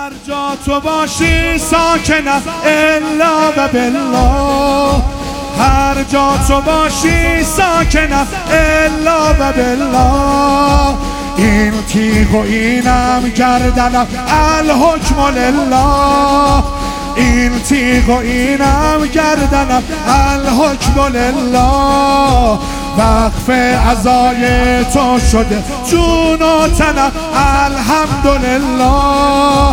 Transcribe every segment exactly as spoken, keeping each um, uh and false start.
هر جا تو باشی ساکنم الا و بالله، هر جا تو باشی ساکنم الا و بالله. این تیغ و اینم گردنم الحکم لله، این تیغ و اینم گردنم الحکم لله. وقف عزای تو شده جون و تنم الحمدلله،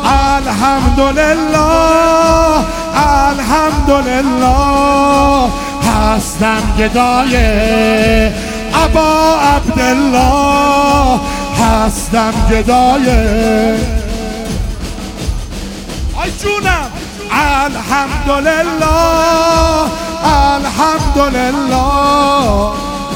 الحمدلله، الحمدلله. هستم گدای ابا عبدالله، هستم گدای آی جونم. الحمدلله، الحمدلله.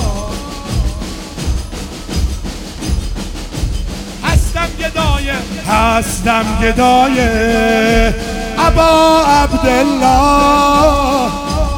هستم گدای، هستم گدای ابا عبدالله،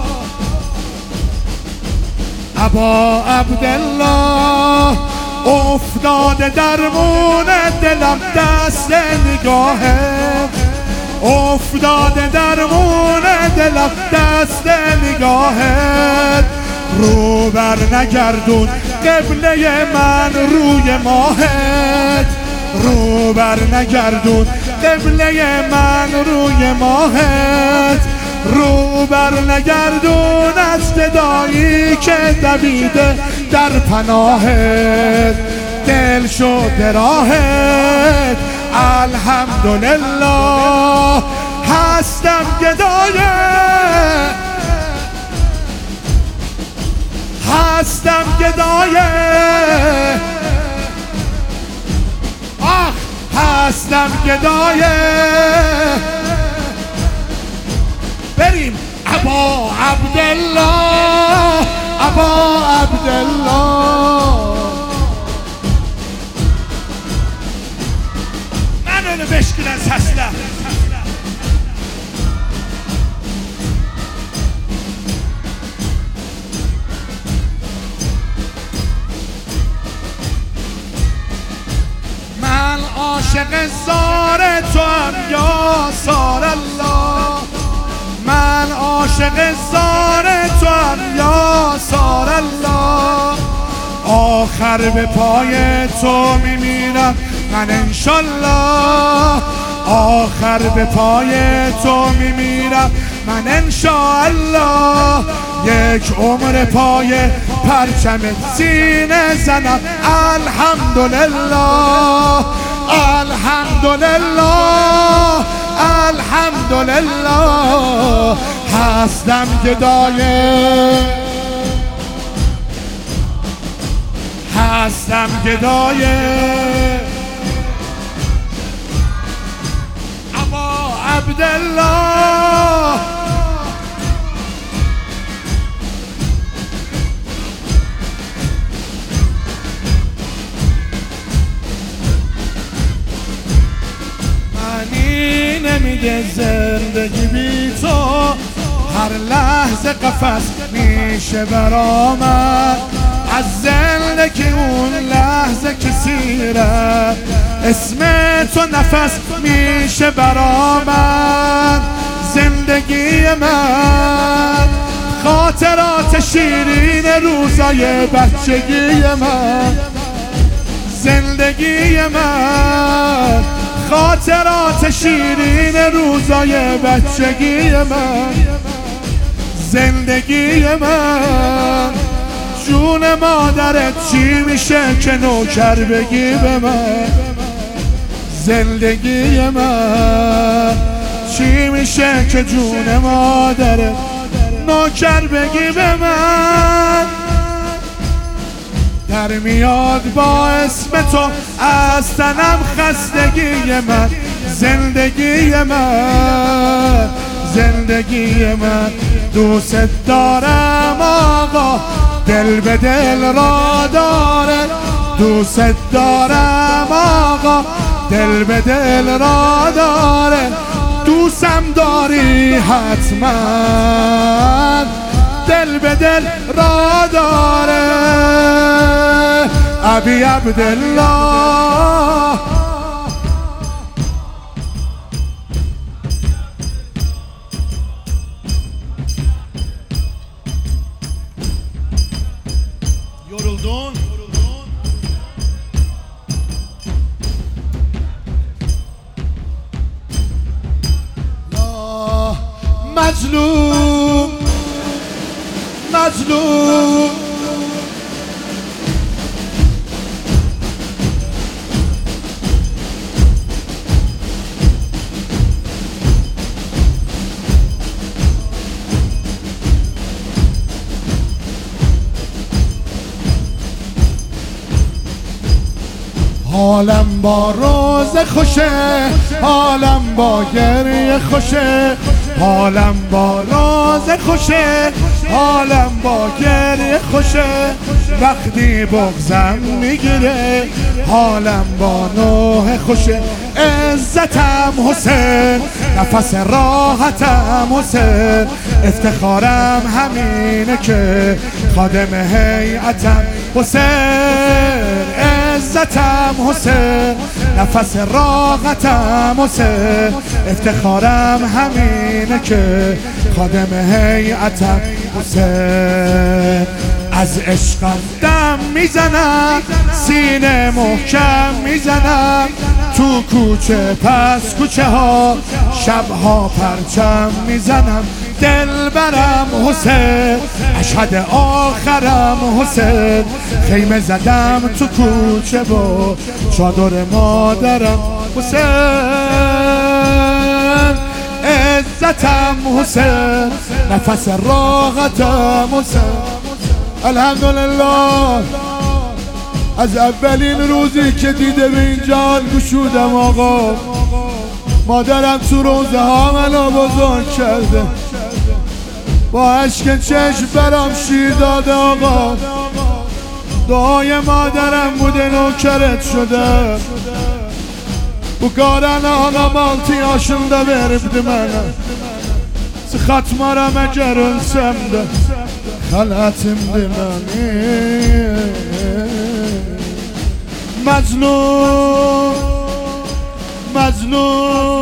ابا عبدالله. افتاده درمون دلم دست نگاهه، افتاده درمون دلم دست نگاهت. رو بر نگردون قبله من روی ماهت، رو بر نگردون قبله من روی ماهت. رو بر نگردون از گدایی که دویده در پناهت، دل شد راهت. الحمدلله، هستم گدای، هستم گدای، آخ هستم گدای. بریم ابا عبدالله، ابا عبدالله. من بشکن سسله من عاشق زار تو هم یا سار الله، من عاشق زار تو هم یا سار الله. آخر به پای تو میمیرم من انشالله، آخر به پای تو میمیرم من انشالله. یک عمر پای پرچم سینه زنم الحمدلله، الحمدلله، الحمدلله. هستم گدای، هستم گدای ابا عبدالله. معنی نمیده زندگی بی تو، هر لحظه قفس میشه برامد. از زندگی اون لحظه که سیره، اسم تو نفس میشه برامد. زندگی من خاطرات شیرین روزای بچگی من، زندگی من خاطرات شیرین روزای بچگی من، زندگی من. جون مادرت چی میشه که نوکر بگی به من، زندگی من. چی میشه که جون مادرت نوکر بگی به من. در میاد با اسم تو از تنم خستگی من، زندگی من، زندگی من. دوست دارم آقا دل به دل را داره، دوست دارم آقا دل به دل را داره. دوستم داری حتما دل به دل را داره. ابی عبدالله مظلوم مظلوم حالم با روز خوشه، حالم با گریه خوشه، حالم با روز خوشه، حالم با گریه خوشه. وقتی بغضم میگیره حالم با نوح خوشه. عزتم حسین، نفس راحتم حسین، افتخارم همینه که خادم هیئتم حسین. عزتم حسین، نفس راحتم حسین، افتخارم همینه که خادم هیئتم حسین. از عشقم دم میزنم، سینه محکم میزنم، تو کوچه پس کوچه ها شبها پرچم میزنم. دلبرم حسین، اشهد آخرم حسین، خیمه زدم تو کوچه با چادر مادرم حسین. عزتم حسین، نفس راحتم حسین. الحمدلله از اولین روزی که دیده به این جهان گشودم آقا. مادرم تو روزه ها منو بزرگ کرده، با عشق چشم برام شیر داده آقا. دعای مادرم بوده نوکرت شده. Bu qaranana maltı yaşında veribdi mənə. Sıxatmaram əgər ölsəm də xələtimdir mənim. Məzlum, məzlum